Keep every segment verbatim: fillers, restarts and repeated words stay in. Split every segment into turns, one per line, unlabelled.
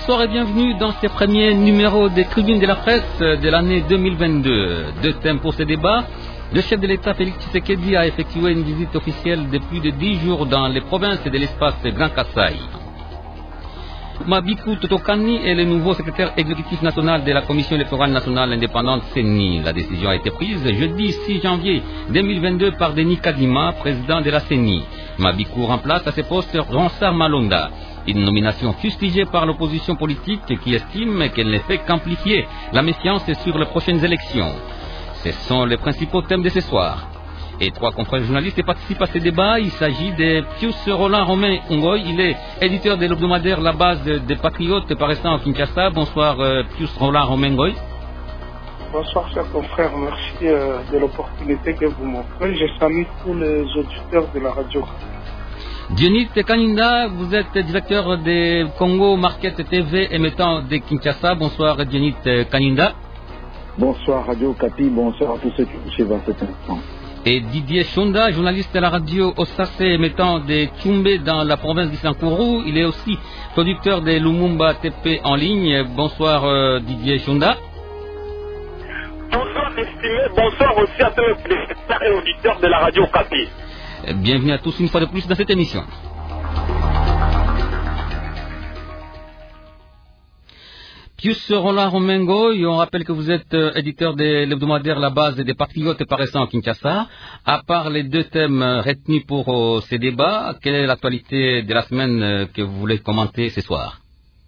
Bonsoir et bienvenue dans ce premier numéro des Tribunes de la Presse de l'année deux mille vingt-deux. Deux thèmes pour ce débat. Le chef de l'État, Félix Tshisekedi, a effectué une visite officielle de plus de dix jours dans les provinces de l'espace Grand Kasaï. Mabikou Totokani est le nouveau secrétaire exécutif national de la Commission électorale nationale indépendante C E N I. La décision a été prise jeudi six janvier deux mille vingt-deux par Denis Kadima, président de la C E N I. Mabikou remplace à ce poste Ronsard Malonda. Une nomination fustigée par l'opposition politique qui estime qu'elle ne fait qu'amplifier la méfiance sur les prochaines élections. Ce sont les principaux thèmes de ce soir. Et trois confrères journalistes participent à ce débat. Il s'agit de Pius Roland Romain Ngoy. Il est éditeur de l'hebdomadaire La Base des Patriotes paraissant au Kinshasa. Bonsoir euh, Pius Roland Romain Ngoy.
Bonsoir chers confrères, merci euh, de l'opportunité que vous m'offrez. Je salue tous les auditeurs de la radio.
Dionit Kaninda, vous êtes directeur de Congo Market T V émettant de Kinshasa. Bonsoir Dionit Kaninda.
Bonsoir Radio Kapi, bonsoir à tous ceux qui suivent à cet instant.
Et Didier Chonda, journaliste de la radio Osase émettant de Tchumbe dans la province d'Issankourou. Il est aussi producteur de Lumumba T P en ligne. Bonsoir euh, Didier Chonda.
Bonsoir estimé, bonsoir aussi à tous les auditeurs de la radio Kapi.
Bienvenue à tous une fois de plus dans cette émission. Pius Roland Romain Ngoy, on rappelle que vous êtes euh, éditeur de l'hebdomadaire La Base des Patriotes paraissant à Kinshasa. À part les deux thèmes retenus pour euh, ces débats, quelle est l'actualité de la semaine euh, que vous voulez commenter ce soir?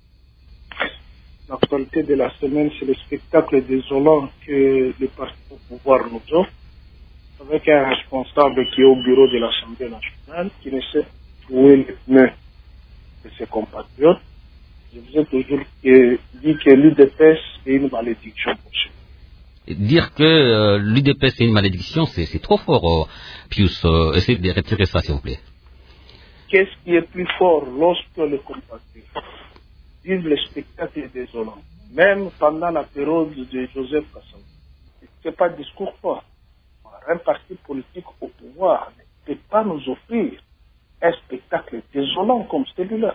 L'actualité de la semaine, c'est le spectacle désolant que les partis au pouvoir nous offrent, avec un responsable qui est au bureau de l'Assemblée nationale, qui ne sait trouver les pneus de ses compatriotes. Je vous ai toujours dit que l'U D P S est une malédiction pour eux.
Dire que euh, l'U D P S est une malédiction, c'est trop fort, euh, Pius. Euh, essayez de retirer ça, s'il vous plaît. Qu'est-ce
qui est plus fort lorsque les compatriotes vivent le spectacle désolant, même pendant la période de Joseph Kassam? Ce n'est pas de discours fort. Un parti politique au pouvoir ne peut pas nous offrir un spectacle désolant comme celui-là.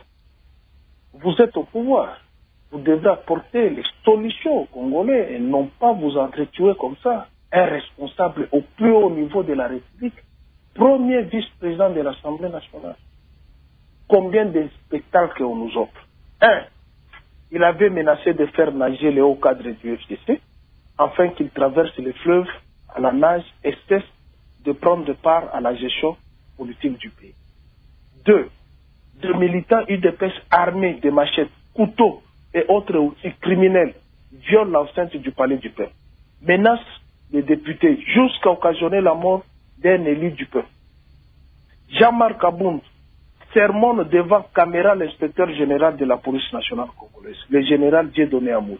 Vous êtes au pouvoir. Vous devez apporter les solutions aux Congolais et non pas vous entretuer comme ça. Un responsable au plus haut niveau de la République, premier vice-président de l'Assemblée nationale. Combien de spectacles on nous offre? Un, il avait menacé de faire nager les hauts cadres du F C C afin qu'ils traversent les fleuves à la nage et cesse de prendre part à la gestion politique du pays. Deux, de militants U D P S armés de machettes, couteaux et autres outils criminels violent l'enceinte du palais du peuple, menacent les députés jusqu'à occasionner la mort d'un élu du peuple. Jean-Marc Abound sermonne devant caméra l'inspecteur général de la police nationale congolaise, le général Dieudonné Amour.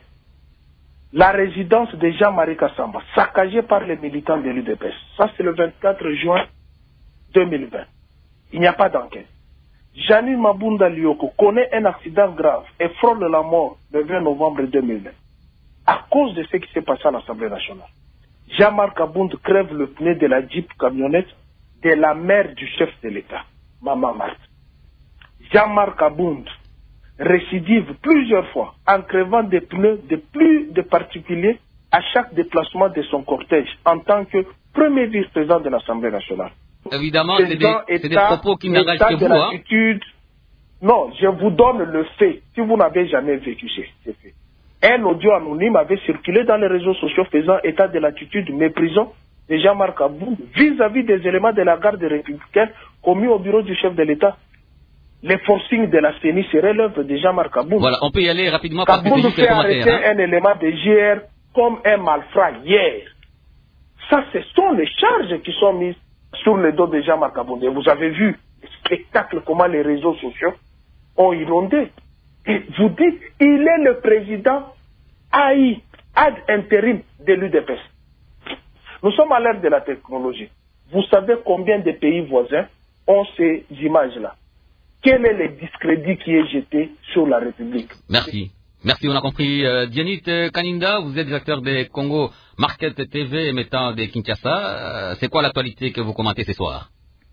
La résidence de Jean-Marie Kassamba, saccagée par les militants de l'U D P S. Ça, c'est le vingt-quatre juin deux mille vingt. Il n'y a pas d'enquête. Janine Mabunda Lioko connaît un accident grave et frôle la mort le vingt novembre deux mille vingt. À cause de ce qui s'est passé à l'Assemblée nationale. Jean-Marc Abound crève le pneu de la Jeep camionnette de la mère du chef de l'État, Maman Marthe. Jean-Marc Abound récidive plusieurs fois en crevant des pneus de plus de particuliers à chaque déplacement de son cortège en tant que premier vice-président de l'Assemblée nationale.
Évidemment, c'est des, des propos qui n'engagent que vous. Hein?
Non, je vous donne le fait, si vous n'avez jamais vécu ces faits. Un audio anonyme avait circulé dans les réseaux sociaux faisant état de l'attitude méprisante de Jean-Marc Abound vis-à-vis des éléments de la garde républicaine commis au bureau du chef de l'État. Les forcings de la C E N I seraient l'œuvre de Jean-Marc Abound.
Voilà, on peut y aller rapidement parce que c'est juste
fait arrêter hein? un élément de G R comme un malfrat hier. Ça, ce sont les charges qui sont mises sur le dos de Jean-Marc Abound. Et vous avez vu le spectacle, comment les réseaux sociaux ont inondé. Et vous dites, il est le président haï, ad intérim de l'U D P S. Nous sommes à l'ère de la technologie. Vous savez combien de pays voisins ont ces images-là? Quel est le discrédit qui est jeté sur la République?
Merci. Merci, on a compris. Euh, Dionit Kaninda, vous êtes directeur de Congo Market T V émettant de Kinshasa. Euh, c'est quoi l'actualité que vous commentez ce soir?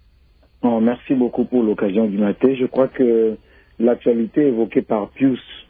Oh, merci beaucoup pour l'occasion du matin. Je crois que l'actualité évoquée par Pius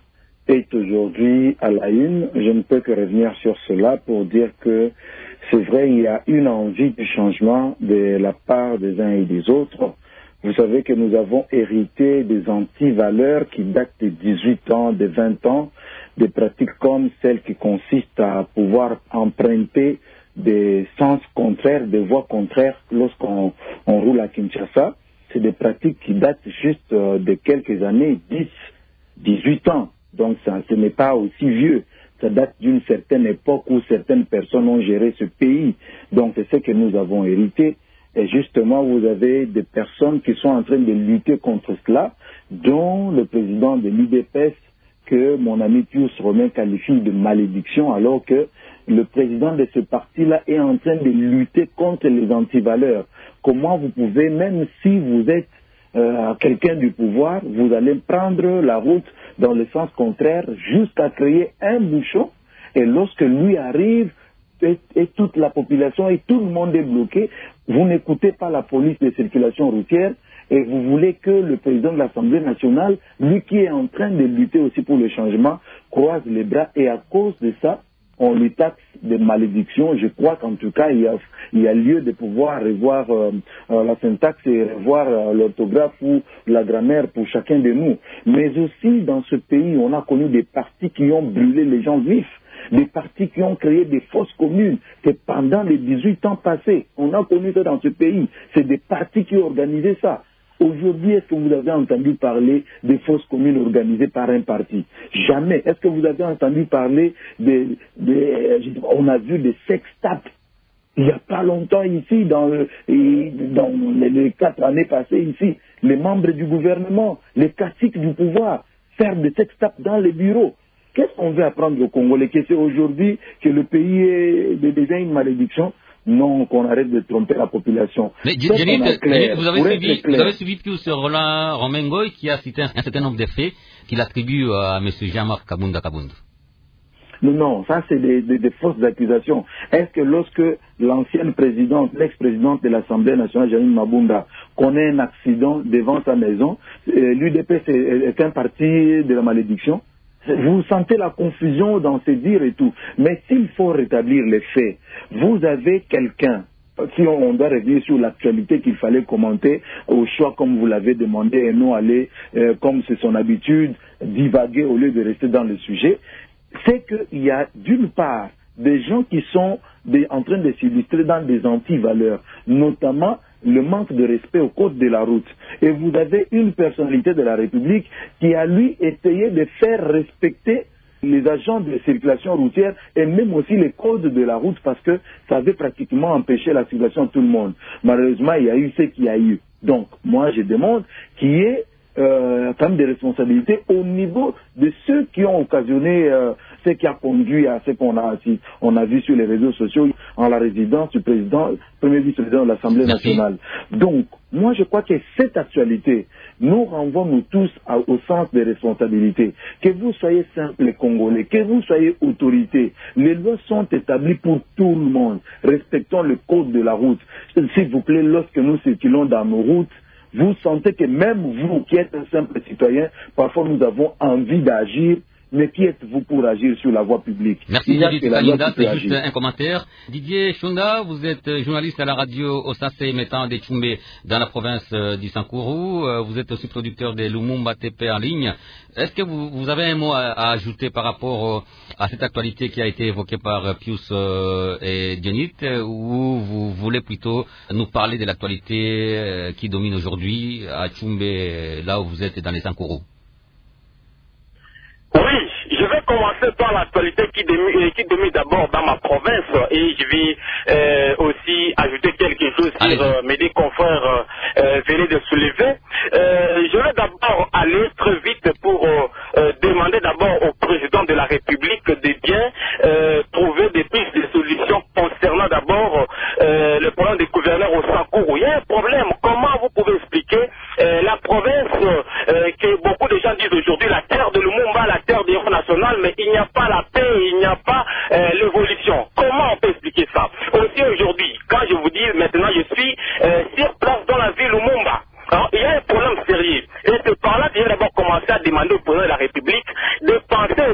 est aujourd'hui à la une. Je ne peux que revenir sur cela pour dire que c'est vrai, il y a une envie de changement de la part des uns et des autres. Vous savez que nous avons hérité des anti-valeurs qui datent de dix-huit ans, de vingt ans, des pratiques comme celles qui consistent à pouvoir emprunter des sens contraires, des voies contraires lorsqu'on on roule à Kinshasa. C'est des pratiques qui datent juste euh, de quelques années, dix, dix-huit ans. Donc ça, ce n'est pas aussi vieux. Ça date d'une certaine époque où certaines personnes ont géré ce pays. Donc c'est ce que nous avons hérité. Et justement, vous avez des personnes qui sont en train de lutter contre cela, dont le président de l'U D P S, que mon ami Pius Romain qualifie de malédiction, alors que le président de ce parti-là est en train de lutter contre les antivaleurs. Comment vous pouvez, même si vous êtes euh, quelqu'un du pouvoir, vous allez prendre la route dans le sens contraire jusqu'à créer un bouchon, et lorsque lui arrive, et, et toute la population et tout le monde est bloqué, vous n'écoutez pas la police de circulation routière et vous voulez que le président de l'Assemblée nationale, lui qui est en train de lutter aussi pour le changement, croise les bras, et à cause de ça, on lui taxe de malédiction. Je crois qu'en tout cas, il y a, il y a lieu de pouvoir revoir euh, euh, la syntaxe et revoir euh, l'orthographe ou la grammaire pour chacun de nous. Mais aussi, dans ce pays, on a connu des partis qui ont brûlé les gens vifs, des partis qui ont créé des fausses communes. C'est pendant les dix-huit ans passés. On a connu ça dans ce pays. C'est des partis qui ont organisé ça. Aujourd'hui, est-ce que vous avez entendu parler des fausses communes organisées par un parti? Jamais. Est-ce que vous avez entendu parler des... des on a vu des sextapes il n'y a pas longtemps ici, dans, le, dans les, les quatre années passées ici, les membres du gouvernement, les caciques du pouvoir, faire des sextapes dans les bureaux. Qu'est-ce qu'on veut apprendre aux Congolais? Que c'est aujourd'hui que le pays est déjà une malédiction? Non, qu'on arrête de tromper la population.
Mais Djenit, vous avez suivi, vous avez suivi plus Roland Romengoy qui a cité un certain nombre de faits qu'il attribue à M. Jean-Marc Kabunda Kabunda.
Non, non, ça c'est des, des, des fausses accusations. Est-ce que lorsque l'ancienne présidente, l'ex-présidente de l'Assemblée nationale, Janine Mabunda, connaît un accident devant sa maison, euh, l'U D P est, est un parti de la malédiction? Vous sentez la confusion dans ces dires et tout. Mais s'il faut rétablir les faits, vous avez quelqu'un, si on doit revenir sur l'actualité qu'il fallait commenter, au choix comme vous l'avez demandé, et non aller, euh, comme c'est son habitude, divaguer au lieu de rester dans le sujet, c'est qu'il y a d'une part des gens qui sont des, en train de s'illustrer dans des anti-valeurs, notamment le manque de respect au code de la route. Et vous avez une personnalité de la République qui a, lui, essayé de faire respecter les agents de circulation routière et même aussi les codes de la route parce que ça avait pratiquement empêché la circulation de tout le monde. Malheureusement, il y a eu ce qu'il y a eu. Donc, moi, je demande qu'il y ait euh, quand même des responsabilités au niveau de ceux qui ont occasionné euh, ce qui a conduit à ce qu'on a, on a vu sur les réseaux sociaux en la résidence du président, premier vice-président de l'Assemblée nationale. Donc, moi je crois que cette actualité nous renvoie nous tous à, au sens des responsabilités. Que vous soyez simples Congolais, que vous soyez autorité, les lois sont établies pour tout le monde. Respectons le code de la route. S'il vous plaît, lorsque nous circulons dans nos routes, vous sentez que même vous qui êtes un simple citoyen, parfois nous avons envie d'agir, mais qui êtes-vous pour agir sur la voie publique?
Merci Didier Kalinda, c'est juste un commentaire. Didier Chonda, vous êtes journaliste à la radio Osase mettant des Tchoumbé dans la province du Sankourou. Vous êtes aussi producteur de Lumumba T P en ligne. Est-ce que vous, vous avez un mot à, à ajouter par rapport à cette actualité qui a été évoquée par Pius et Djenit, ou vous voulez plutôt nous parler de l'actualité qui domine aujourd'hui à Tchoumbé, là où vous êtes dans les Sankourou?
Oui, je vais commencer par l'actualité qui domine, qui domine d'abord dans ma province et je vais euh, aussi ajouter quelque chose sur euh, mes deux confrères euh, venaient de soulever. Euh, je vais d'abord aller très vite pour euh, demander d'abord au président de la République de bien euh, trouver des pistes de solutions concernant d'abord euh, le problème des gouverneurs au Sankourou. Il y a un problème. Comment vous pouvez expliquer euh, la province euh, que beaucoup de gens disent aujourd'hui la terre de Lumumba, la terre des héros nationaux, mais il n'y a pas la paix, il n'y a pas euh, l'évolution. Comment on peut expliquer ça? Aussi aujourd'hui, quand je vous dis maintenant, je suis euh, sur place dans la ville Lumumba. Alors, il y a un problème sérieux. Et c'est par là que j'ai d'abord commencé à demander au président de la République de penser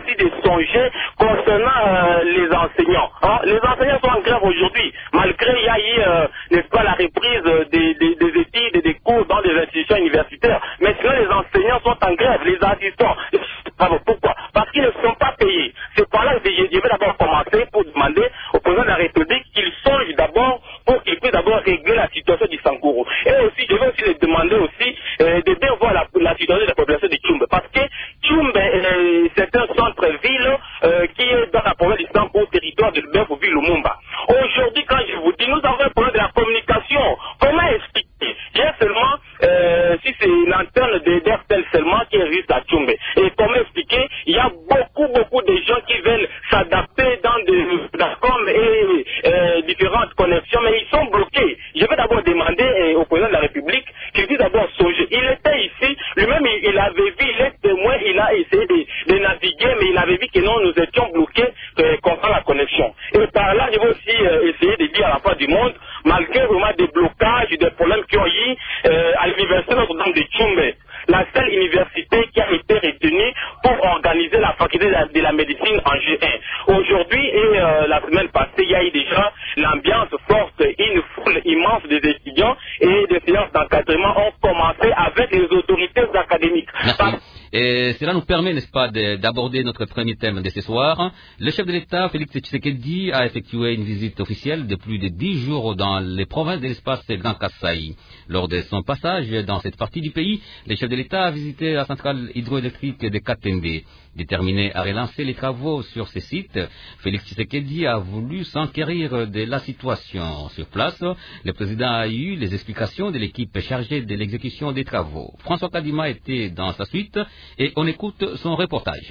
songer concernant euh, les enseignants. Hein? Les enseignants sont en grève aujourd'hui, malgré il y a eu, euh, n'est-ce pas, la reprise des, des, des études et des cours dans des institutions universitaires. Mais sinon, les enseignants sont en grève, les assistants. Pourquoi? Parce qu'ils ne sont pas payés. C'est par là que je, je vais d'abord commencer pour demander au président de la République qu'il songe d'abord pour qu'il puisse d'abord régler la situation du Sankuru. Et aussi, je vais aussi les demander aussi euh, de bien voir la, la situation de la population de Tchumbe. Parce que Tchumbe, euh, c'est un centre-ville euh, qui est dans la province du Sankuru, territoire de Lubero-Ville Lumumba. Aujourd'hui, quand je vous dis, nous avons un problème de la communication. Comment expliquer? Il y a seulement, euh, si c'est une antenne de d'Airtel seulement qui existe à Tchumbe. Et comment expliquer? Il y a beaucoup, beaucoup de gens qui veulent s'adapter dans des Dacom et euh, différentes connexions, mais ils sont bloqués. Je vais d'abord demander euh, au président de la République qu'il dise d'abord songer. Il était ici, lui-même il, il avait vu, il est témoin, il a essayé de, de naviguer, mais il avait vu que non, nous étions bloqués euh, contre la connexion. Et par là, je vais aussi euh, essayer de dire à la fin du monde, malgré vraiment des blocages, des problèmes qui ont eu euh, à l'université Notre-Dame de Tchumbe, la seule université qui a été retenue pour organiser la faculté de la, de la médecine en G un. Aujourd'hui et euh, la semaine passée, il y a eu déjà l'ambiance forte, une foule immense des étudiants et des séances d'encadrement ont commencé avec les autorités académiques.
Merci. Et cela nous permet, n'est-ce pas, d'aborder notre premier thème de ce soir. Le chef de l'État, Félix Tshisekedi, a effectué une visite officielle de plus de dix jours dans les provinces de l'espace Grand Kasaï. Lors de son passage dans cette partie du pays, le chef de l'État a visité la centrale hydroélectrique de Katende. Déterminé à relancer les travaux sur ces sites, Félix Tshisekedi a voulu s'enquérir de la situation. Sur place, le président a eu les explications de l'équipe chargée de l'exécution des travaux. François Kadima était dans sa suite et on écoute son reportage.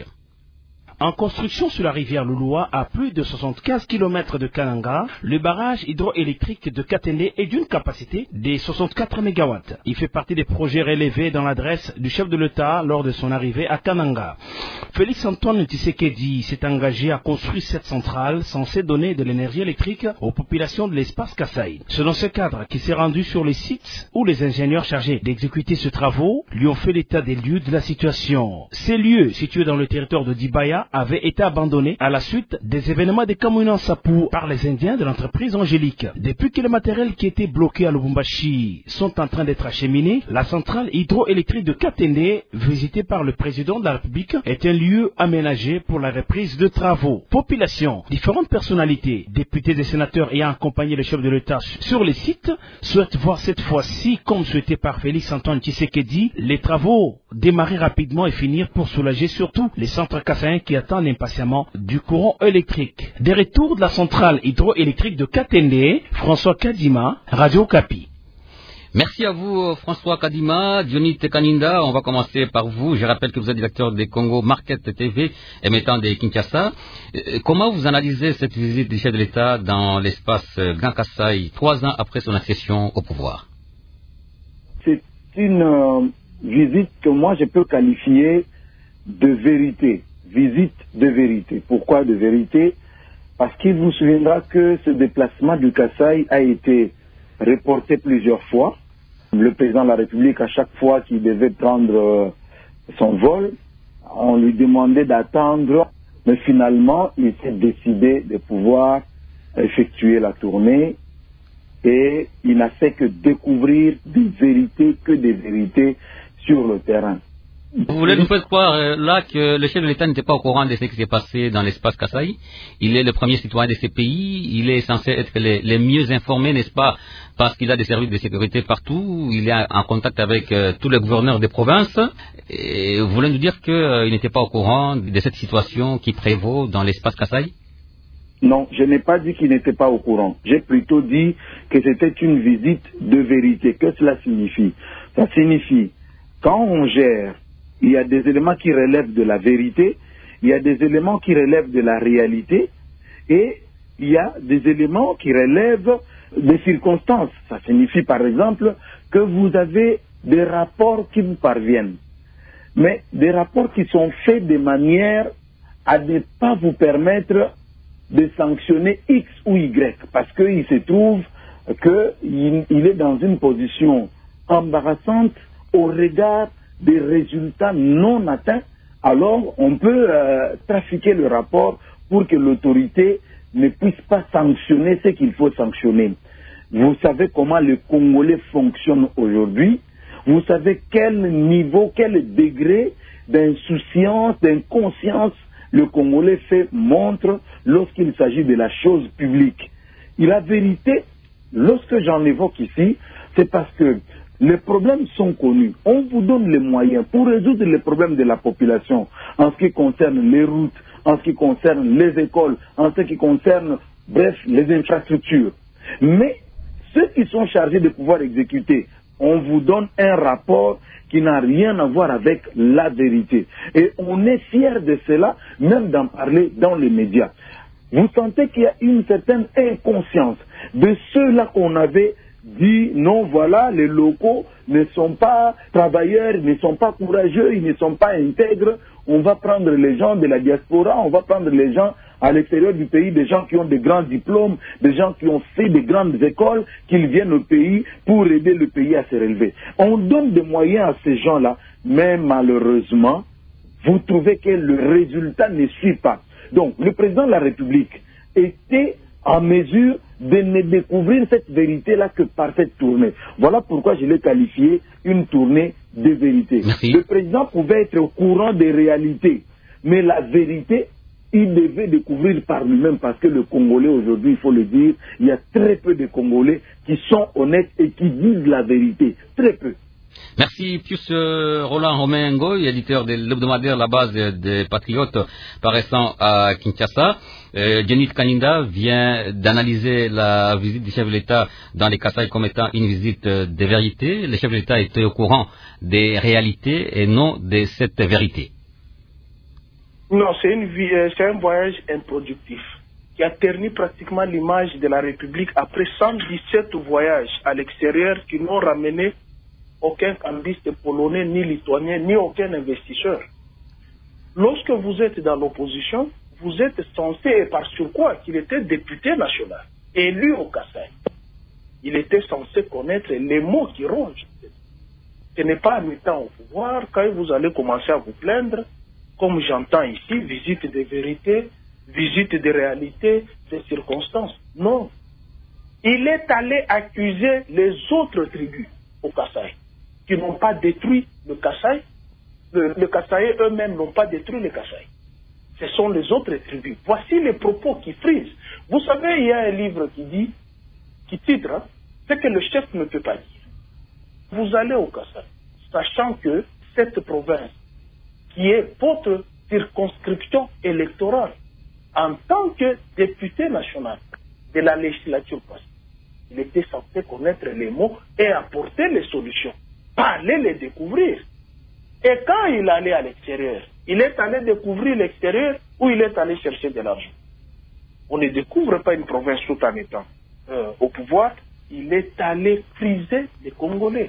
En construction sur la rivière Louloua, à plus de soixante-quinze kilomètres de Kananga, le barrage hydroélectrique de Katende est d'une capacité de soixante-quatre mégawatts. Il fait partie des projets relevés dans l'adresse du chef de l'État lors de son arrivée à Kananga. Félix Antoine Tshisekedi s'est engagé à construire cette centrale censée donner de l'énergie électrique aux populations de l'espace Kasaï. C'est dans ce cadre qu'il s'est rendu sur les sites où les ingénieurs chargés d'exécuter ce travaux lui ont fait l'état des lieux de la situation. Ces lieux, situés dans le territoire de Dibaya, avait été abandonné à la suite des événements de Kamouina Sapou par les Indiens de l'entreprise Angélique. Depuis que le matériel qui était bloqué à Lubumbashi sont en train d'être acheminés, la centrale hydroélectrique de Katende, visitée par le président de la République, est un lieu aménagé pour la reprise de travaux. Population, différentes personnalités, députés et sénateurs ayant accompagné le chef de l'État sur les sites, souhaitent voir cette fois-ci, comme souhaité par Félix Antoine Tshisekedi, les travaux démarrer rapidement et finir pour soulager surtout les centres kassaïens qui attendent impatiemment du courant électrique. Des retours de la centrale hydroélectrique de Katende, François Kadima, Radio Kapi.
Merci à vous, François Kadima, Dionite Kaninda. On va commencer par vous. Je rappelle que vous êtes directeur des Congo Market T V émettant de Kinshasa. Comment vous analysez cette visite du chef de l'État dans l'espace Grand Kasaï, trois ans après son accession au pouvoir?
C'est une euh, visite que moi je peux qualifier de vérité. Visite de vérité. Pourquoi de vérité? Parce qu'il vous souviendra que ce déplacement du Kasaï a été reporté plusieurs fois. Le président de la République, à chaque fois qu'il devait prendre euh, son vol, on lui demandait d'attendre, mais finalement, il s'est décidé de pouvoir effectuer la tournée et il n'a fait que découvrir des vérités, que des vérités sur le terrain.
Vous voulez nous faire croire euh, là que le chef de l'État n'était pas au courant de ce qui s'est passé dans l'espace Kasaï? Il est le premier citoyen de ce pays, il est censé être le, le mieux informé, n'est-ce pas? Parce qu'il a des services de sécurité partout, il est en contact avec euh, tous les gouverneurs des provinces. Et vous voulez nous dire qu'il euh, n'était pas au courant de cette situation qui prévaut dans l'espace Kasaï?
Non, je n'ai pas dit qu'il n'était pas au courant. J'ai plutôt dit que c'était une visite de vérité. Que cela signifie? Ça signifie, quand on gère, il y a des éléments qui relèvent de la vérité, il y a des éléments qui relèvent de la réalité, et il y a des éléments qui relèvent des circonstances. Ça signifie par exemple que vous avez des rapports qui vous parviennent, mais des rapports qui sont faits de manière à ne pas vous permettre de sanctionner X ou Y, parce qu'il se trouve qu'il il est dans une position embarrassante au regard des résultats non atteints alors on peut euh, trafiquer le rapport pour que l'autorité ne puisse pas sanctionner ce qu'il faut sanctionner. Vous savez comment les Congolais fonctionnent aujourd'hui. Vous savez quel niveau, quel degré d'insouciance, d'inconscience le Congolais fait montre lorsqu'il s'agit de la chose publique. Et la vérité, lorsque j'en évoque ici, c'est parce que les problèmes sont connus. On vous donne les moyens pour résoudre les problèmes de la population en ce qui concerne les routes, en ce qui concerne les écoles, en ce qui concerne, bref, les infrastructures. Mais ceux qui sont chargés de pouvoir exécuter, on vous donne un rapport qui n'a rien à voir avec la vérité. Et on est fiers de cela, même d'en parler dans les médias. Vous sentez qu'il y a une certaine inconscience de ceux-là qu'on avait dit non, voilà, les locaux ne sont pas travailleurs, ne sont pas courageux, ils ne sont pas intègres. On va prendre les gens de la diaspora, on va prendre les gens à l'extérieur du pays, des gens qui ont de grands diplômes, des gens qui ont fait de grandes écoles, qu'ils viennent au pays pour aider le pays à se relever. On donne des moyens à ces gens-là, mais malheureusement, vous trouvez que le résultat ne suit pas. Donc, le président de la République était en mesure de ne découvrir cette vérité-là que par cette tournée. Voilà pourquoi je l'ai qualifié une tournée de vérité.
Merci.
Le président pouvait être au courant des réalités, mais la vérité, il devait découvrir par lui-même, parce que le Congolais aujourd'hui, il faut le dire, il y a très peu de Congolais qui sont honnêtes et qui disent la vérité. Très peu.
Merci Pius euh, Roland Romain Ngoy, éditeur de l'hebdomadaire La Base des Patriotes, paraissant à Kinshasa. Euh, Jenny Kaninda vient d'analyser la visite du chef de l'État dans les Kasaï comme étant une visite de vérité. Le chef de l'État était au courant des réalités et non de cette vérité.
Non, c'est une vie, euh, c'est un voyage improductif qui a terni pratiquement l'image de la République après cent dix-sept voyages à l'extérieur qui n'ont ramené aucun cambiste polonais, ni lituanien, ni aucun investisseur. Lorsque vous êtes dans l'opposition, vous êtes censé, et par surcroît, qu'il était député national, élu au Kasaï. Il était censé connaître les mots qui rongent. Ce n'est pas en étant au pouvoir, quand vous allez commencer à vous plaindre, comme j'entends ici, visite de vérité, visite de réalité, de circonstances. Non. Il est allé accuser les autres tribus au Kasaï, qui n'ont pas détruit le Kasaï. Le, le Kasaï eux-mêmes n'ont pas détruit le Kasaï. Ce sont les autres tribus. Voici les propos qui frisent. Vous savez, il y a un livre qui dit, qui titre, hein, ce que le chef ne peut pas dire. Vous allez au Kasaï, sachant que cette province, qui est votre circonscription électorale, en tant que député national de la législature passée, il était censé connaître les mots et apporter les solutions, pas aller les découvrir. Et quand il allait à l'extérieur, il est allé découvrir l'extérieur ou il est allé chercher de l'argent. On ne découvre pas une province tout en étant euh, au pouvoir, il est allé friser les Congolais.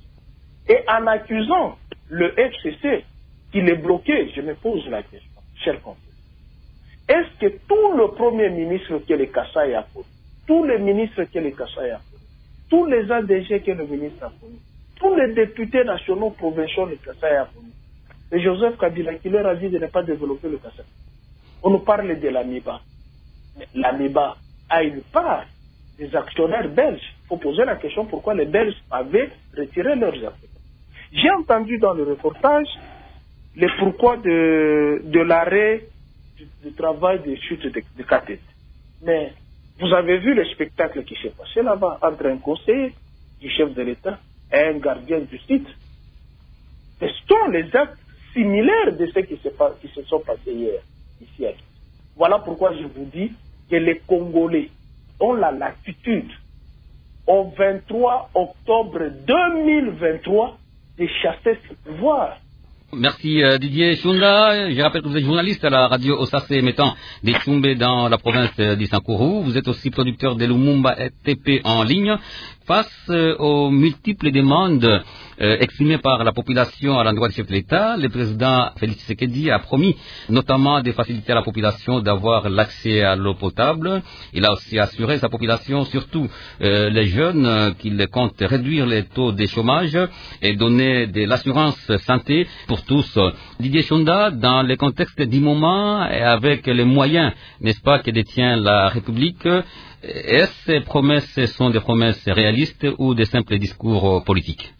Et en accusant le F C C qu'il est bloqué, je me pose la question, cher conseil. Est-ce que tout le premier ministre que le Kasaï a connu, tous les ministres que le Kasaï a connu, tous les A D G que le ministre a connu, tous les députés nationaux provinciaux que le Kasaï a connu, et Joseph Kabila qui leur a dit de ne pas développer le Kasaï. On nous parle de l'AMIBA. L'AMIBA a une part des actionnaires belges. Il faut poser la question pourquoi les Belges avaient retiré leurs actions. J'ai entendu dans le reportage les pourquoi de, de l'arrêt du, du travail des chutes de, de Katete. Mais vous avez vu le spectacle qui s'est passé là-bas entre un conseiller du chef de l'État et un gardien du site. Ce sont les actes similaires de ce qui se, qui se sont passés hier, ici à Kinshasa. Voilà pourquoi je vous dis que les Congolais ont la latitude, au vingt-trois octobre deux mille vingt-trois, de chasser ce pouvoir.
Merci euh, Didier Chunda. Je rappelle que vous êtes journaliste à la radio Osase émettant des Tchoumbé dans la province d'Issankuru. Vous êtes aussi producteur de Lumumba T P en ligne. Face euh, aux multiples demandes euh, exprimées par la population à l'endroit du chef de l'État. Le président Félix Tshisekedi a promis notamment de faciliter à la population d'avoir l'accès à l'eau potable. Il a aussi assuré sa population, surtout euh, les jeunes, euh, qu'il compte réduire les taux de chômage et donner de l'assurance santé pour tous. Didier Chonda, dans le contexte du moment et avec les moyens, n'est-ce pas, que détient la République, est-ce que ces promesses sont des promesses réalistes ou des simples discours politiques?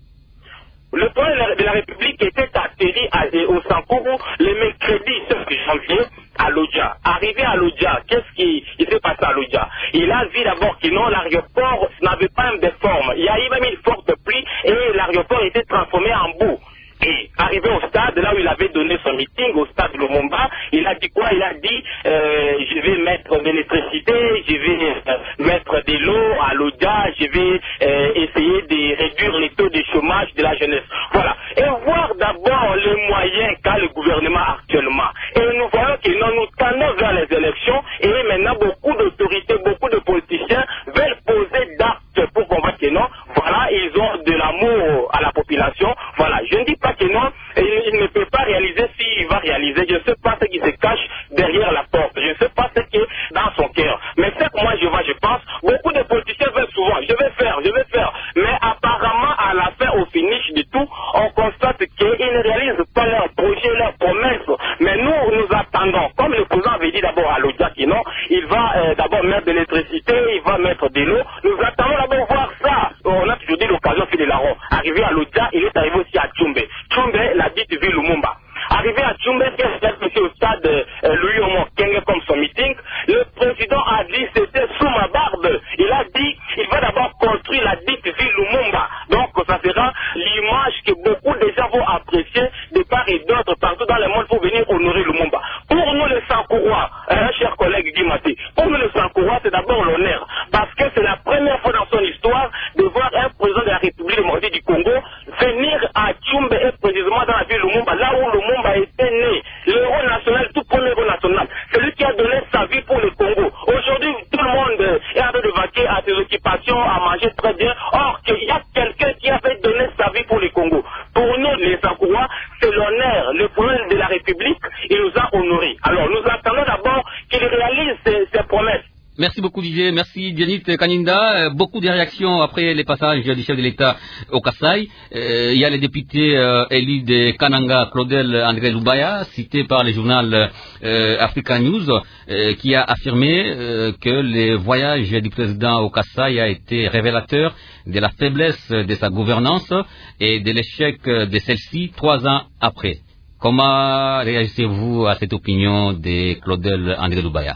Le président de la République était atterri à, au Sankourou le mercredi cinq janvier à Lodja. Arrivé à Lodja, qu'est-ce qui s'est passé à Lodja? Il a vu d'abord que non, l'aéroport n'avait pas de forme. Il y a eu même une forte pluie et l'aéroport était transformé en boue. Et arrivé au stade, là où il avait donné son meeting, au stade Lumumba, il a dit quoi? Il a dit euh, je vais mettre de l'électricité, je vais euh, mettre de l'eau à Lodja, je vais euh, essayer de réduire les taux de chômage de la jeunesse. Voilà. Et voir d'abord les moyens qu'a le gouvernement actuellement. Et nous voyons que nous nous tendons vers les élections et maintenant beaucoup d'autorités, beaucoup de politiciens veulent poser d'actes pour convaincre que non. Voilà, ils ont de l'amour à la population. Voilà. Je ne dis pas que non, il, il ne peut pas réaliser s'il va réaliser. Je ne sais pas ce qui se cache derrière la porte. Je ne sais pas ce qui est dans son cœur. Mais ce que moi je vois, je pense, beaucoup de politiciens veulent souvent, je vais faire, je vais faire. Mais apparemment, à la fin, au finish de tout, on constate qu'ils ne réalisent pas leurs projets, leurs promesses. Mais nous, nous attendons. Comme le président avait dit d'abord à Lodja, qui non, il va euh, d'abord mettre de l'électricité, il va mettre de l'eau. Nous attendons d'abord voir ça. On a toujours dit l'occasion fait de larron. Arrivé à Lodja, il est arrivé aussi à Tchumbe. Tchumbe, la dite ville Lumumba. Arrivé à Tchumbe, qui est au stade euh, Louis Omo Kenge comme son meeting, le président a dit c'était sous ma barbe. Il a dit il va d'abord construire la dite ville Lumumba. Donc ça sera l'image que beaucoup de gens vont apprécier de part et d'autre partout dans le monde pour venir honorer Lumumba. Pour nous les Sankourois, hein, cher collègue Guy Maté, pour nous les Sankourois, c'est d'abord l'honneur. Parce que c'est la première fois dans son histoire de voir un président de la République démocratique du Congo venir à Tchumbe et précisément dans la ville Lumumba, là où Lumumba était né. L'héros national, tout premier héros national. C'est lui qui a donné sa vie pour le Congo. Aujourd'hui, tout le monde est en train de vaquer à ses occupations, à manger très bien. Or, il y a quelqu'un qui avait donné sa vie pour le Congo. Pour nous, les Sankourois, c'est l'honneur. Le président de la République, il nous a honorés. Alors, nous attendons d'abord qu'il réalise ses, ses promesses.
Merci beaucoup Didier, merci Dianit Kaninda. Euh, beaucoup de réactions après les passages du chef de l'État au Kasaï. Euh, il y a les députés euh, élus de Kananga, Claudel André Lubaya, cité par le journal euh, Africa News, euh, qui a affirmé euh, que le voyage du président au Kasaï a été révélateur de la faiblesse de sa gouvernance et de l'échec de celle-ci trois ans après. Comment réagissez-vous à cette opinion de Claudel André Lubaya?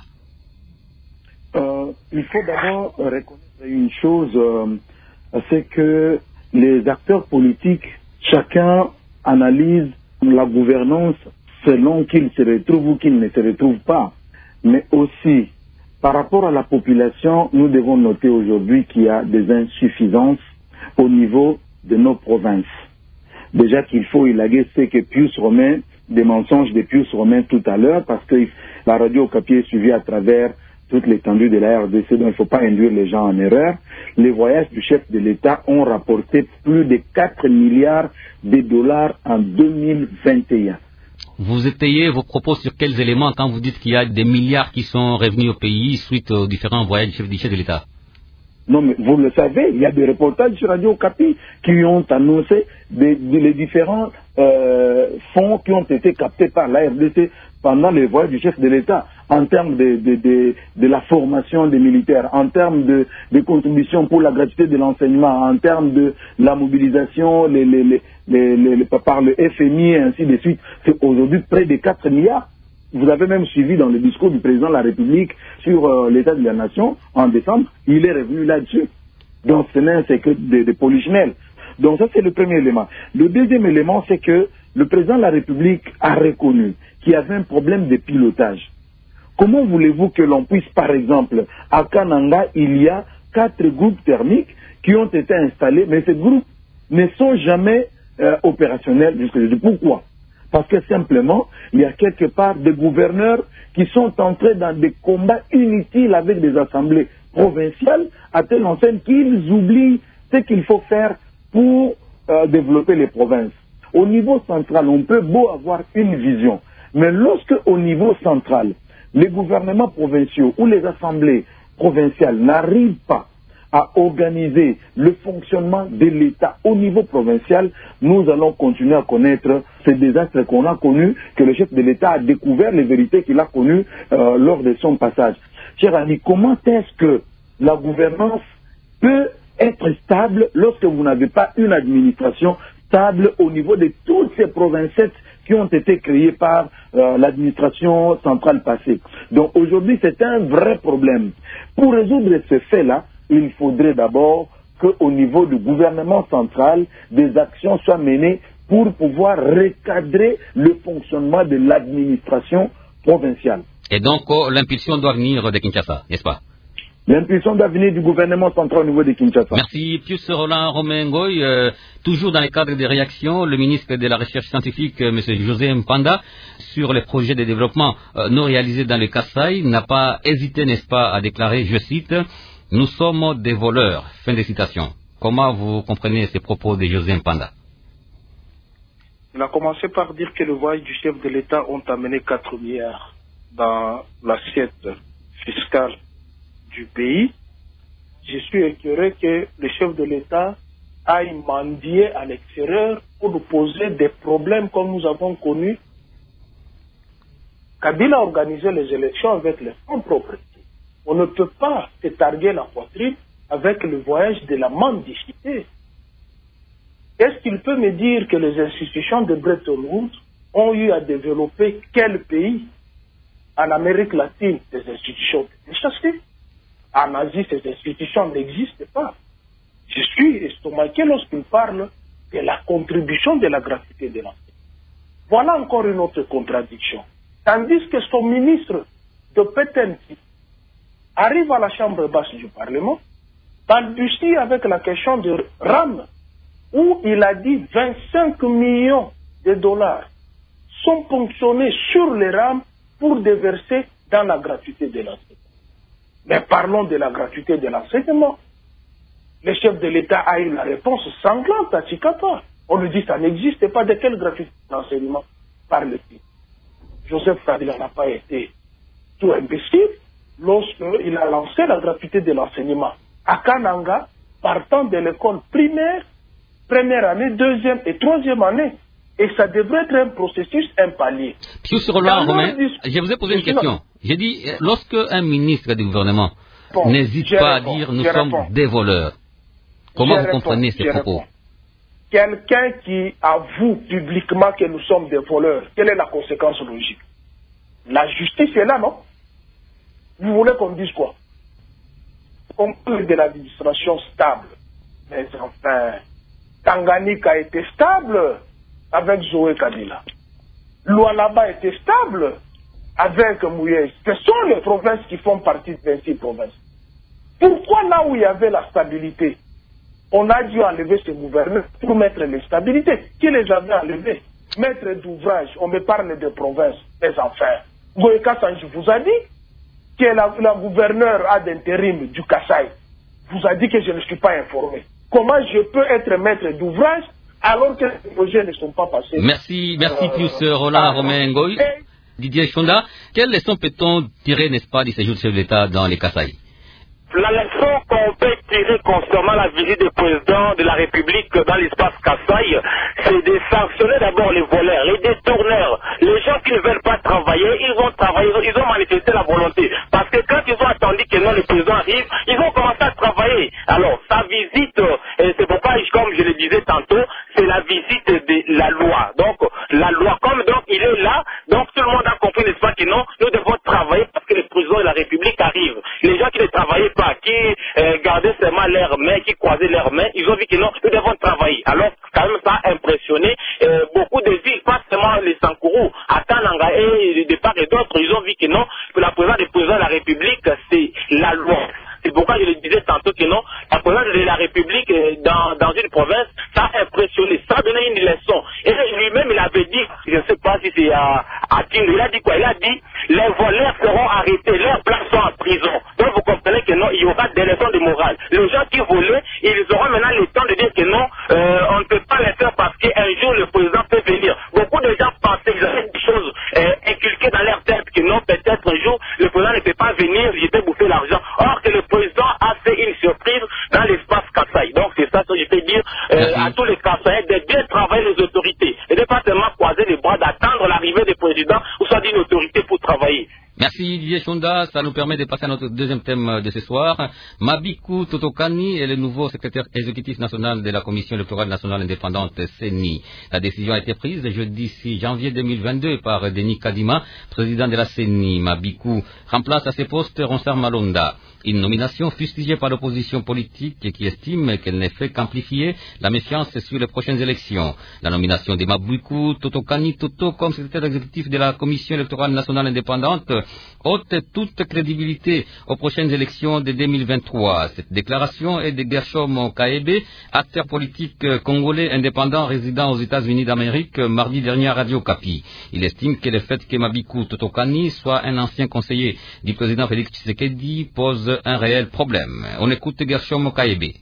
Euh, il faut d'abord reconnaître une chose, euh, c'est que les acteurs politiques, chacun analyse la gouvernance selon qu'il se retrouve ou qu'il ne se retrouve pas. Mais aussi, par rapport à la population, nous devons noter aujourd'hui qu'il y a des insuffisances au niveau de nos provinces. Déjà qu'il faut élaguer ce que Pius Romain, des mensonges de Pius Romain tout à l'heure, parce que la radio Okapi est suivie à travers toute l'étendue de la R D C, donc il ne faut pas induire les gens en erreur. Les voyages du chef de l'État ont rapporté plus de quatre milliards de dollars en deux mille vingt et un.
Vous étayez vos propos sur quels éléments quand vous dites qu'il y a des milliards qui sont revenus au pays suite aux différents voyages du chef, du chef de l'État?
Non, mais vous le savez, il y a des reportages sur Radio Okapi qui ont annoncé des, des, les différents euh, fonds qui ont été captés par la R D C pendant les voyages du chef de l'État, en termes de, de, de, de la formation des militaires, en termes de, de contributions pour la gratuité de l'enseignement, en termes de la mobilisation les, les, les, les, les, les, par le F M I et ainsi de suite. C'est aujourd'hui près de quatre milliards. Vous avez même suivi dans le discours du président de la République sur euh, l'état de la nation en décembre, il est revenu là-dessus. Donc ce n'est que des de polichinelles. Donc ça c'est le premier élément. Le deuxième élément, c'est que le président de la République a reconnu qu'il y avait un problème de pilotage. Comment voulez-vous que l'on puisse, par exemple, à Kananga, il y a quatre groupes thermiques qui ont été installés, mais ces groupes ne sont jamais euh, opérationnels jusqu'à pourquoi? Parce que simplement, il y a quelque part des gouverneurs qui sont entrés dans des combats inutiles avec des assemblées provinciales, à telle enseigne qu'ils oublient ce qu'il faut faire pour euh, développer les provinces. Au niveau central, on peut beau avoir une vision, mais lorsque au niveau central, les gouvernements provinciaux ou les assemblées provinciales n'arrivent pas à organiser le fonctionnement de l'État au niveau provincial, nous allons continuer à connaître ces désastres qu'on a connus, que le chef de l'État a découvert les vérités qu'il a connues euh, lors de son passage. Cher ami, comment est-ce que la gouvernance peut être stable lorsque vous n'avez pas une administration stable au niveau de toutes ces provinces qui ont été créées par euh, l'administration centrale passée? Donc aujourd'hui, c'est un vrai problème. Pour résoudre ce fait-là, il faudrait d'abord qu'au niveau du gouvernement central, des actions soient menées pour pouvoir recadrer le fonctionnement de l'administration provinciale.
Et donc, oh, l'impulsion doit venir de Kinshasa, n'est-ce pas?
L'impulsion doit venir du gouvernement central au niveau de Kinshasa.
Merci. Pius Roland Romain Ngoy, euh, toujours dans le cadre des réactions, le ministre de la Recherche scientifique, euh, M. José Mpanda, sur les projets de développement euh, non réalisés dans le Kasaï, n'a pas hésité, n'est-ce pas, à déclarer, je cite, « Nous sommes des voleurs ». Fin de citation. Comment vous comprenez ces propos de José Mpanda?
Il a commencé par dire que le voyage du chef de l'État ont amené quatre milliards dans l'assiette fiscale du pays. Je suis écœuré que le chef de l'État aille mendier à l'extérieur pour nous poser des problèmes comme nous avons connus. Kabila a organisé les élections avec les fonds propres. On ne peut pas se targuer la poitrine avec le voyage de la mendicité. Est-ce qu'il peut me dire que les institutions de Bretton Woods ont eu à développer quel pays? En Amérique latine, des institutions déchassées. En Asie, ces institutions n'existent pas. Je suis estomaqué lorsqu'il parle de la contribution de la gratuité de l'enseignement. Voilà encore une autre contradiction. Tandis que son ministre de P T N T arrive à la chambre basse du Parlement, balbutie avec la question de RAM, où il a dit vingt-cinq millions de dollars sont ponctionnés sur les RAM pour déverser dans la gratuité de l'enseignement. Mais parlons de la gratuité de l'enseignement. Le chef de l'État a eu la réponse sanglante à Chikapa. On lui dit ça n'existe pas. De quelle gratuité de l'enseignement parle-t-il? Joseph Kabila n'a pas été tout imbécile lorsqu'il a lancé la gratuité de l'enseignement à Kananga, partant de l'école primaire, première année, deuxième et troisième année. Et ça devrait être un processus, un palier.
Pius Roland Romain, je vous ai posé une question. J'ai dit, lorsque un ministre du gouvernement bon, n'hésite pas réponds, à dire nous sommes réponds. des voleurs, comment je vous réponds, comprenez ces propos?
Quelqu'un qui avoue publiquement que nous sommes des voleurs, quelle est la conséquence logique? La justice est là, non? Vous voulez qu'on dise quoi? On parle de l'administration stable. Mais enfin, Tanganyika a été stable avec Zoé Kabila. Lualaba était stable avec Mouyes. Ce sont les provinces qui font partie de vingt-six provinces. Pourquoi là où il y avait la stabilité, on a dû enlever ces gouverneurs pour mettre l'instabilité? Qui les avait enlevés? Maître d'ouvrage, on me parle de provinces, des enfers. Goïka Sanji vous a dit que la, la gouverneure ad intérim du Kasaï vous a dit que je ne suis pas informé. Comment je peux être maître d'ouvrage alors que les projets ne sont pas passés?
Merci, merci euh, plus Roland Romain Ngoy. Didier Chonda, quelle leçon peut-on tirer, n'est-ce pas, du séjour du chef de l'État dans les Kasaï?
La leçon qu'on peut tirer concernant la visite du président de la République dans l'espace Kasaï, c'est de sanctionner d'abord les voleurs, les détourneurs, les gens qui ne veulent pas travailler. Ils ont travaillé, ils ont manifesté la volonté. Parce que quand ils ont attendu que non, le président arrive, ils ont commencé à travailler. Alors, sa visite, et c'est pourquoi, comme je le disais tantôt, c'est la visite de la loi. Donc, la loi, comme donc il est là, donc tout le monde a compris, n'est-ce pas, que non, nous devons travailler parce que le président de la République arrive. Les gens qui ne travaillaient pas, qui euh, gardaient seulement leurs mains, qui croisaient leurs mains, ils ont vu que non, nous devons travailler. Alors, quand même, ça a impressionné euh, beaucoup de villes, pas seulement les Sankourou, à Kananga et de part et d'autres, ils ont vu que non, que la présence du président de la République, c'est la loi. C'est pourquoi je le disais tantôt que non, la présence de la République dans, dans une province, ça a impressionné, ça a donné une leçon. Et lui-même, il avait dit, je ne sais pas si c'est à, à King, il a dit quoi? Il a dit, les voleurs seront arrêtés, leurs places sont en prison. Donc vous comprenez que non, il y aura des leçons de morale. Les gens qui volaient, ils auront maintenant le temps de dire que non, euh, on ne peut pas peut pas venir, je peux bouffer l'argent. Or que le président a fait une surprise dans l'espace Kasaï. Donc c'est ça que je peux dire euh, à tous les Kasaïens de bien travailler les autorités. Et de pas seulement croiser les bras, d'attendre l'arrivée du président ou soit d'une autorité pour travailler.
Merci Didier Chonda, ça nous permet de passer à notre deuxième thème de ce soir. Mabikou Totokani est le nouveau secrétaire exécutif national de la Commission électorale nationale indépendante C E N I. La décision a été prise jeudi six janvier deux mille vingt-deux par Denis Kadima, président de la C E N I. Mabikou remplace à ce poste Ronsard Malonda. Une nomination fustigée par l'opposition politique qui estime qu'elle ne fait qu'amplifier la méfiance sur les prochaines élections. La nomination de Mabikou Totokani Toto comme secrétaire exécutif de la Commission électorale nationale indépendante ôte toute crédibilité aux prochaines élections de deux mille vingt-trois. Cette déclaration est de Gershom Kaebe, acteur politique congolais indépendant résidant aux États-Unis d'Amérique, mardi dernier à Radio Kapi. Il estime que le fait que Mabikou Totokani soit un ancien conseiller du président Félix Tshisekedi pose un réel problème. On écoute Gershom Kaebe.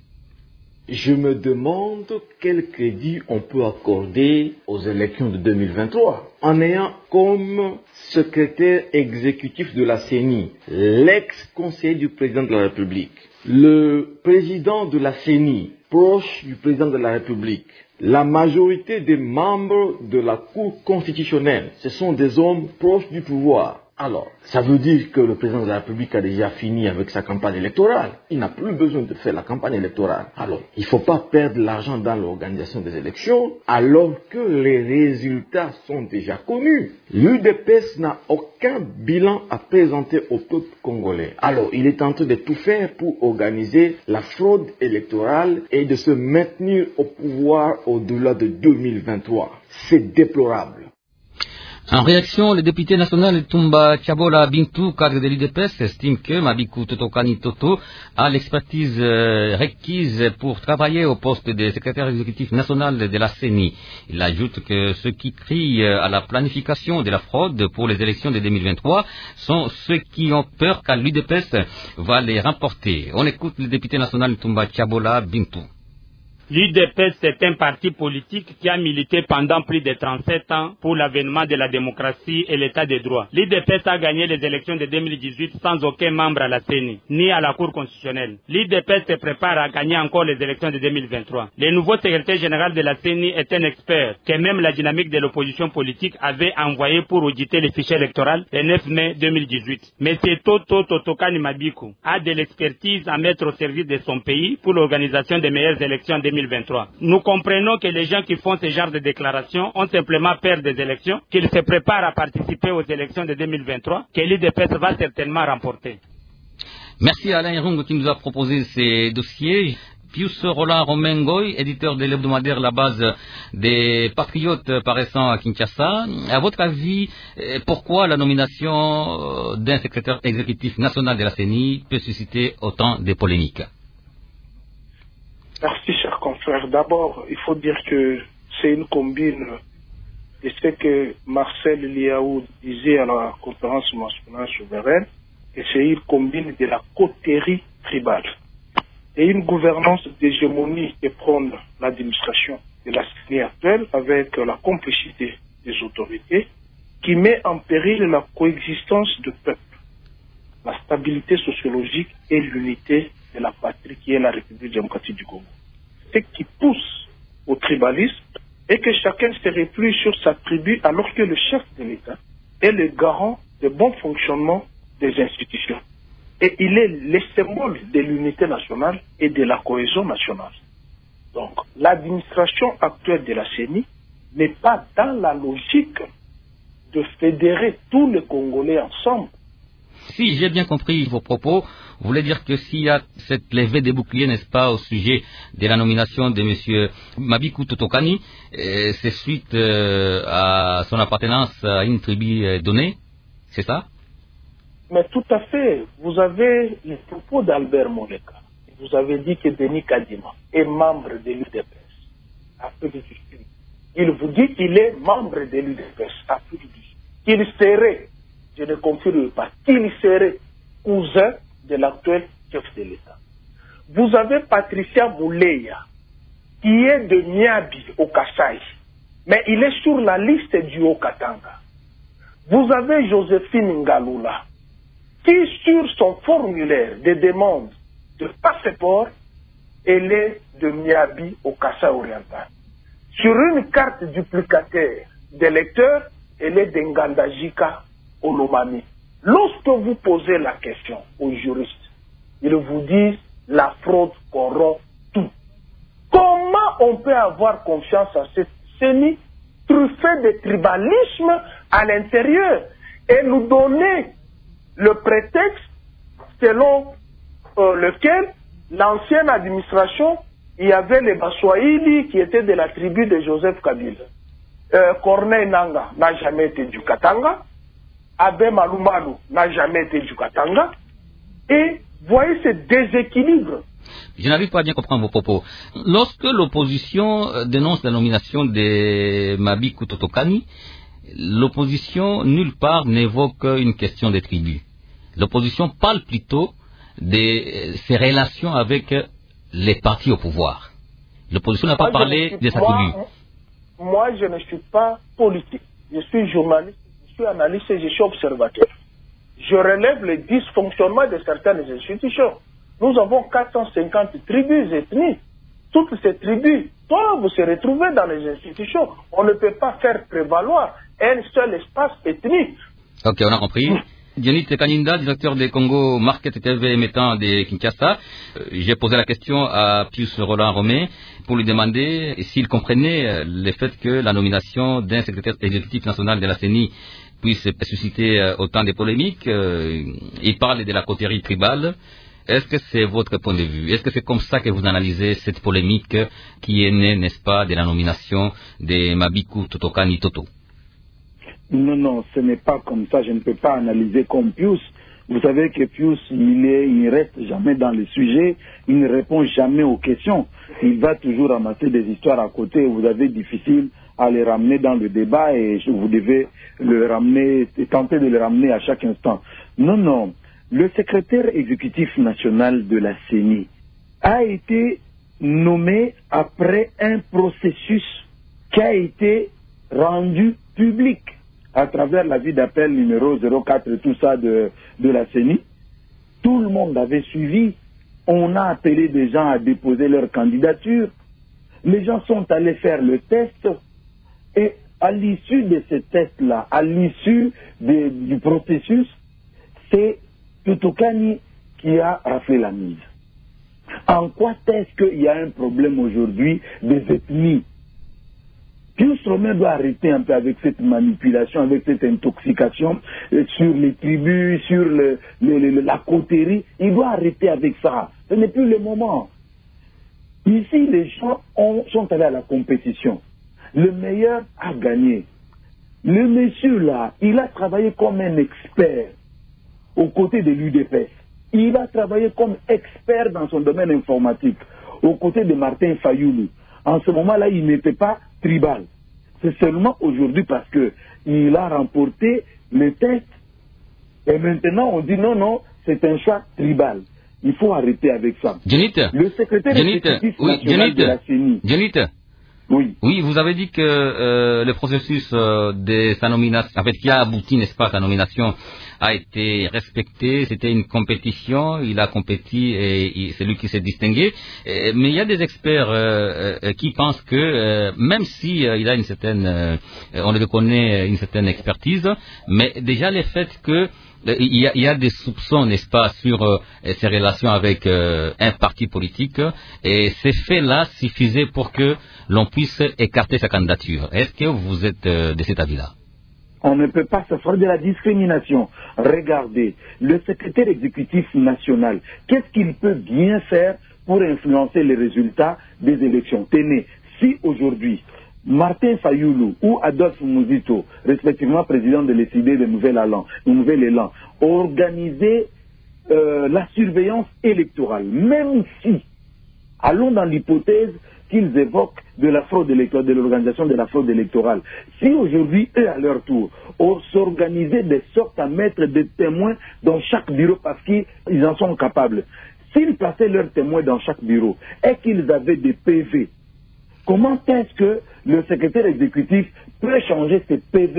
Je me demande quel crédit on peut accorder aux élections de deux mille vingt-trois en ayant comme secrétaire exécutif de la C E N I l'ex-conseiller du président de la République, le président de la C E N I proche du président de la République, la majorité des membres de la Cour constitutionnelle, ce sont des hommes proches du pouvoir. Alors, ça veut dire que le président de la République a déjà fini avec sa campagne électorale. Il n'a plus besoin de faire la campagne électorale. Alors, il ne faut pas perdre l'argent dans l'organisation des élections alors que les résultats sont déjà connus. L'U D P S n'a aucun bilan à présenter au peuple congolais. Alors, il est en train de tout faire pour organiser la fraude électorale et de se maintenir au pouvoir au-delà de deux mille vingt-trois. C'est déplorable.
En réaction, le député national Tumba Chabola Bintou, cadre de l'U D P S, estime que Mabikou Totokani Toto a l'expertise euh, requise pour travailler au poste de secrétaire exécutif national de la C E N I. Il ajoute que ceux qui crient à la planification de la fraude pour les élections de deux mille vingt-trois sont ceux qui ont peur qu'à l'U D P S va les remporter. On écoute le député national Tumba Chabola Bintou.
L'U D P S est un parti politique qui a milité pendant plus de trente-sept ans pour l'avènement de la démocratie et l'état de droit. L'U D P S a gagné les élections de deux mille dix-huit sans aucun membre à la C E N I, ni à la Cour constitutionnelle. L'U D P S se prépare à gagner encore les élections de deux mille vingt-trois. Le nouveau secrétaire général de la C E N I est un expert que même la dynamique de l'opposition politique avait envoyé pour auditer les fichiers électoraux le neuf mai deux mille dix-huit. Mais c'est Toto Totokani Mabikou a de l'expertise à mettre au service de son pays pour l'organisation des meilleures élections en deux mille vingt-trois. Nous comprenons que les gens qui font ce genre de déclarations ont simplement peur des élections, qu'ils se préparent à participer aux élections de deux mille vingt-trois, que l'U D P S va certainement remporter.
Merci à Alain Irung qui nous a proposé ces dossiers. Pius Roland Romengoy, éditeur de l'hebdomadaire La Base des Patriotes paraissant à Kinshasa. À votre avis, pourquoi la nomination d'un secrétaire exécutif national de la C E N I peut susciter autant de polémiques?
Merci, cher confrère. D'abord, il faut dire que c'est une combine de ce que Marcel Liaou disait à la conférence nationale souveraine, et c'est une combine de la coterie tribale et une gouvernance d'hégémonie que prône l'administration de la C E N I actuelle avec la complicité des autorités qui met en péril la coexistence de peuples, la stabilité sociologique et l'unité de la patrie qui est la République démocratique du Congo. Ce qui pousse au tribalisme est que chacun se replie sur sa tribu alors que le chef de l'État est le garant du bon fonctionnement des institutions. Et il est le symbole de l'unité nationale et de la cohésion nationale. Donc, l'administration actuelle de la C E N I n'est pas dans la logique de fédérer tous les Congolais ensemble.
Si j'ai bien compris vos propos, vous voulez dire que s'il y a cette levée des boucliers, n'est-ce pas, au sujet de la nomination de M. Mabikou Totokani, c'est suite euh, à son appartenance à une tribu donnée, c'est ça?
Mais tout à fait. Vous avez les propos d'Albert Moleka. Vous avez dit que Denis Kadima est membre de l'U D P S. Il vous dit qu'il est membre de l'U D P S. Qu'il serait, je ne confirme pas, qu'il serait cousin de l'actuel chef de l'État. Vous avez Patricia Mouleya, qui est de Niabi au Kasaï, mais il est sur la liste du Haut-Katanga. Vous avez Joséphine Ngaloula, qui, sur son formulaire de demande de passeport, elle est de Miabi au Kassa oriental. Sur une carte duplicataire d'électeur, elle est d'Ngandajika au Lomami. Lorsque vous posez la question aux juristes, ils vous disent la fraude corrompt tout. Comment on peut avoir confiance à cette CENI truffée de tribalisme à l'intérieur et nous donner le prétexte selon euh, lequel l'ancienne administration, il y avait les Baswahili qui étaient de la tribu de Joseph Kabila. Euh, Corneille Nanga n'a jamais été du Katanga. Abe Malumalu n'a jamais été du Katanga. Et voyez ce déséquilibre.
Je n'arrive pas à bien comprendre vos propos. Lorsque l'opposition dénonce la nomination de Mabikou Totokani, l'opposition nulle part n'évoque une question des tribus. L'opposition parle plutôt de ses relations avec les partis au pouvoir. L'opposition n'a pas moi, parlé de sa tribu.
Moi, je ne suis pas politique. Je suis journaliste, je suis analyste et je suis observateur. Je relève le dysfonctionnement de certaines institutions. Nous avons quatre cent cinquante tribus ethnies. Toutes ces tribus doivent se retrouver dans les institutions. On ne peut pas faire prévaloir un seul espace ethnique.
Ok, on a compris. Dionit Kaninda, directeur des Congo Market T V émettant de Kinshasa. Euh, J'ai posé la question à Pius Roland Romé pour lui demander s'il comprenait le fait que la nomination d'un secrétaire exécutif national de la CENI puisse susciter euh, autant de polémiques. Euh, il parle de la coterie tribale. Est-ce que c'est votre point de vue? Est-ce que c'est comme ça que vous analysez cette polémique qui est née, n'est-ce pas, de la nomination de Mabikou Totokani Toto?
Non, non, ce n'est pas comme ça. Je ne peux pas analyser comme Pius. Vous savez que Pius, il est, il ne reste jamais dans le sujet. Il ne répond jamais aux questions. Il va toujours ramasser des histoires à côté. Vous avez difficile à les ramener dans le débat et vous devez le ramener, tenter de le ramener à chaque instant. Non, non. Le secrétaire exécutif national de la CENI a été nommé après un processus qui a été rendu public à travers l'avis d'appel numéro zéro quatre, tout ça de, de la CENI. Tout le monde avait suivi. On a appelé des gens à déposer leur candidature. Les gens sont allés faire le test. Et à l'issue de ce test-là, à l'issue du processus, c'est Totokani qui a raflé la mise. En quoi est-ce qu'il y a un problème aujourd'hui des ethnies? Pius Romain doit arrêter un peu avec cette manipulation, avec cette intoxication euh, sur les tribus, sur le, le, le, la coterie. Il doit arrêter avec ça. Ce n'est plus le moment. Ici, les gens ont, sont allés à la compétition. Le meilleur a gagné. Le monsieur là, il a travaillé comme un expert aux côtés de l'U D P S. Il a travaillé comme expert dans son domaine informatique aux côtés de Martin Fayoulou. En ce moment-là, il n'était pas tribal. C'est seulement aujourd'hui parce que il a remporté le test et maintenant on dit non, non, c'est un choix tribal. Il faut arrêter avec ça.
Dionit,
le secrétaire exécutif
oui,
national de la CENI.
Dionit,
oui.
Oui, vous avez dit que euh, le processus euh, de sa nomination, en fait, qui a abouti, n'est-ce pas, à sa nomination, a été respecté. C'était une compétition. Il a compéti et c'est lui qui s'est distingué. Et, mais il y a des experts euh, euh, qui pensent que euh, même si euh, il a une certaine, euh, on le reconnaît, une certaine expertise, mais déjà le fait que Il y, a, il y a des soupçons, n'est-ce pas, sur euh, ses relations avec euh, un parti politique, et ces faits-là suffisaient pour que l'on puisse écarter sa candidature. Est-ce que vous êtes euh, de cet avis-là?
On ne peut pas se faire de la discrimination. Regardez, le secrétaire exécutif national, qu'est-ce qu'il peut bien faire pour influencer les résultats des élections? Tenez, si aujourd'hui, Martin Fayoulou ou Adolphe Mouzito, respectivement président de l'E C D de Nouvel-Élan, Nouvel-Élan, organisaient euh, la surveillance électorale, même si, allons dans l'hypothèse qu'ils évoquent de la fraude électorale, de l'organisation de la fraude électorale, si aujourd'hui, eux, à leur tour, on s'organisait de sorte à mettre des témoins dans chaque bureau parce qu'ils en sont capables, s'ils plaçaient leurs témoins dans chaque bureau et qu'ils avaient des P V, comment est-ce que le secrétaire exécutif peut changer ces P V-là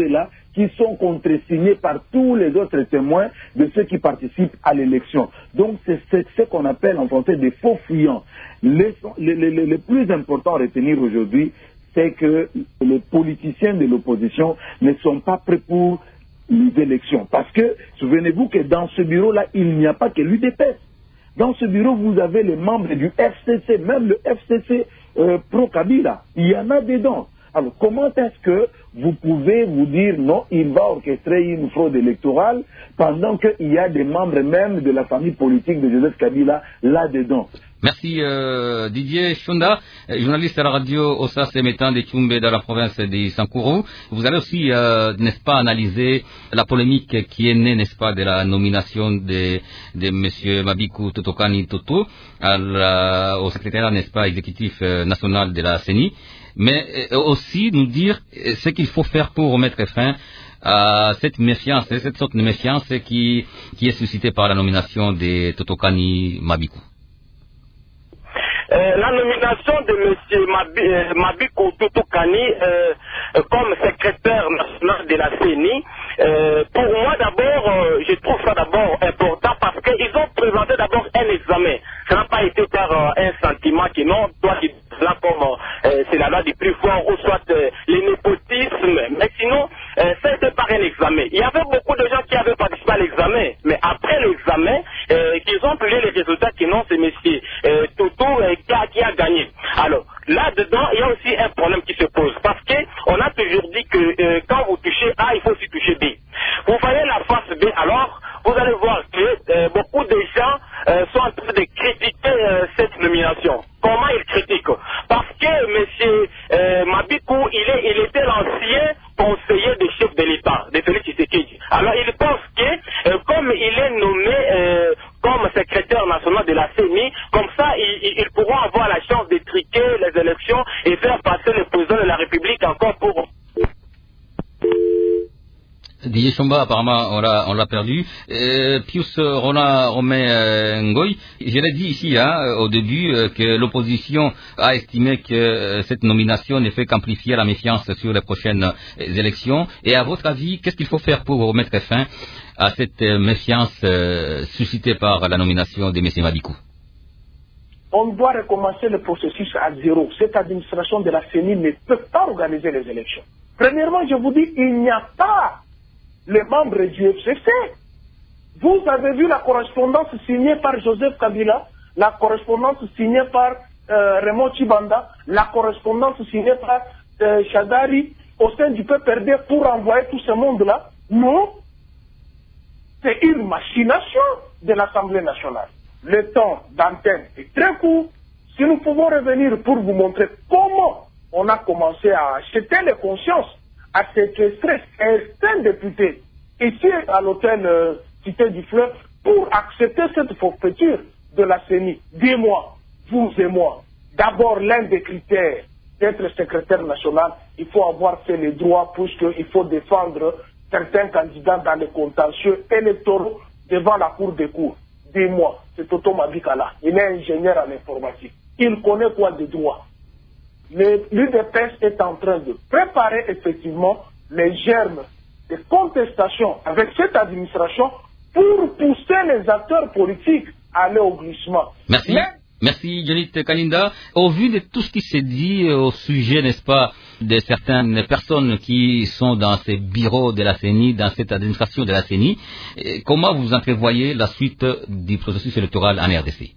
qui sont contresignés par tous les autres témoins de ceux qui participent à l'élection. Donc c'est ce qu'on appelle en français des faux fuyants. Le, le, le, le plus important à retenir aujourd'hui, c'est que les politiciens de l'opposition ne sont pas prêts pour les élections. Parce que, souvenez-vous que dans ce bureau-là, il n'y a pas que l'U D P S. Dans ce bureau, vous avez les membres du F C C, même le F C C euh, pro-Kabila. Il y en a dedans. Alors, comment est-ce que vous pouvez vous dire non, il va orchestrer une fraude électorale pendant qu'il y a des membres même de la famille politique de Joseph Kabila là-dedans?
Merci euh, Didier Chonda, journaliste à la radio au S A C émettant des Tchoumbé dans la province de Sankuru. Vous allez aussi, euh, n'est-ce pas, analyser la polémique qui est née, n'est-ce pas, de la nomination de, de M. Mabikou Totokani Toto à la, au secrétaire, n'est-ce pas, exécutif euh, national de la C E N I, mais euh, aussi nous dire ce qu'il faut faire pour mettre fin à cette méfiance, cette sorte de méfiance qui, qui est suscitée par la nomination de Totokani Mabikou.
Euh, la nomination de M. Mabi, euh, Mabikou Totokani euh, euh, comme secrétaire national de la C E N I, euh, pour moi d'abord, euh, je trouve ça d'abord important parce qu'ils ont présenté d'abord un examen. Ça n'a pas été par euh, un sentiment qui non, toi qui là comme euh, c'est la loi du plus fort ou soit euh, le népotisme, mais sinon euh, ça a été par un examen. Il y avait beaucoup de gens qui avaient participé à l'examen, mais après l'examen, euh, qu'ils ont publié les résultats qui non, c'est M. Euh, Toto euh, qui, a, qui a gagné. Alors là-dedans, il y a aussi un problème qui se pose parce qu'on a toujours dit que euh, quand vous touchez A, il faut aussi toucher B. Vous voyez la face B, alors vous allez voir que euh, beaucoup de gens euh, sont en train de critiquer euh, cette nomination. Comment ils critiquent? Parce que M. Euh, Mabikou, il, est, il était l'ancien conseiller du chef de l'État, de Félix Tshisekedi. Alors il pense que euh, comme il est nommé euh, comme secrétaire national de la C E N I, comme ça ils, ils pourront avoir la chance de triquer les élections et faire passer le président de la République encore pour...
Didier Chomba, apparemment, on l'a, on l'a perdu. Euh, Pius Rona Romain euh, Ngoy, je l'ai dit ici, hein, au début, euh, que l'opposition a estimé que euh, cette nomination ne fait qu'amplifier la méfiance sur les prochaines euh, élections. Et à votre avis, qu'est-ce qu'il faut faire pour mettre fin à cette euh, méfiance euh, suscitée par la nomination de M. Mabikou?
On doit recommencer le processus à zéro. Cette administration de la C E N I ne peut pas organiser les élections. Premièrement, je vous dis, il n'y a pas les membres du F C C. Vous avez vu la correspondance signée par Joseph Kabila, la correspondance signée par euh, Raymond Chibanda, la correspondance signée par euh, Chadari au sein du P P R D pour envoyer tout ce monde-là. Non, c'est une machination de l'Assemblée nationale. Le temps d'antenne est très court. Si nous pouvons revenir pour vous montrer comment on a commencé à acheter les consciences, à séquestrer certains députés ici à l'hôtel euh, Cité du Fleuve pour accepter cette forfaiture de la C E N I. Dis-moi, vous et moi, d'abord l'un des critères d'être secrétaire national, il faut avoir fait les droits puisqu'il faut défendre certains candidats dans les contentieux électoraux devant la Cour des cours. Dis-moi, c'est Toto Mabikala, il est ingénieur en informatique. Il connaît quoi des droits? L'U D P S est en train de préparer effectivement les germes de contestation avec cette administration pour pousser les acteurs politiques à aller au glissement.
Merci. Mais... Merci, Jonit Kalinda. Au vu de tout ce qui s'est dit au sujet, n'est-ce pas, de certaines personnes qui sont dans ces bureaux de la C E N I, dans cette administration de la C E N I, comment vous entrevoyez la suite du processus électoral en R D C?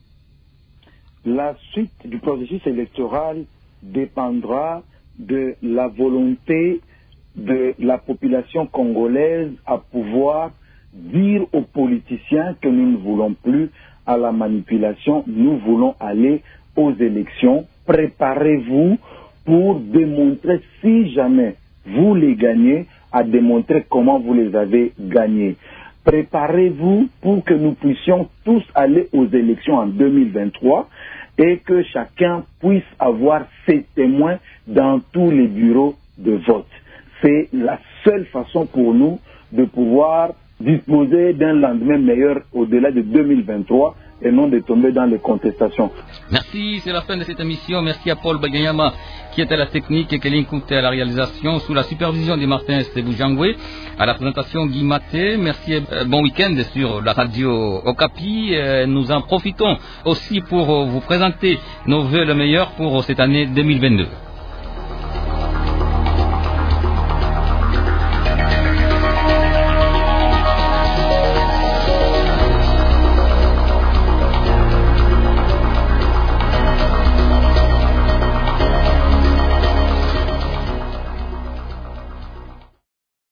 La suite du processus électoral dépendra de la volonté de la population congolaise à pouvoir dire aux politiciens que nous ne voulons plus à la manipulation, nous voulons aller aux élections. Préparez-vous pour démontrer, si jamais vous les gagnez, à démontrer comment vous les avez gagnés. Préparez-vous pour que nous puissions tous aller aux élections en deux mille vingt-trois et que chacun puisse avoir ses témoins dans tous les bureaux de vote. C'est la seule façon pour nous de pouvoir disposer d'un lendemain meilleur au-delà de deux mille vingt-trois et non de tomber dans les contestations.
Merci, c'est la fin de cette émission. Merci à Paul Bagayama qui était à la technique et Kéline Kouté à la réalisation sous la supervision de Martin Steboujangwe. À la présentation Guy Maté. Merci et euh, bon week-end sur la radio Okapi. Euh, nous en profitons aussi pour euh, vous présenter nos vœux le meilleur pour cette année deux mille vingt-deux.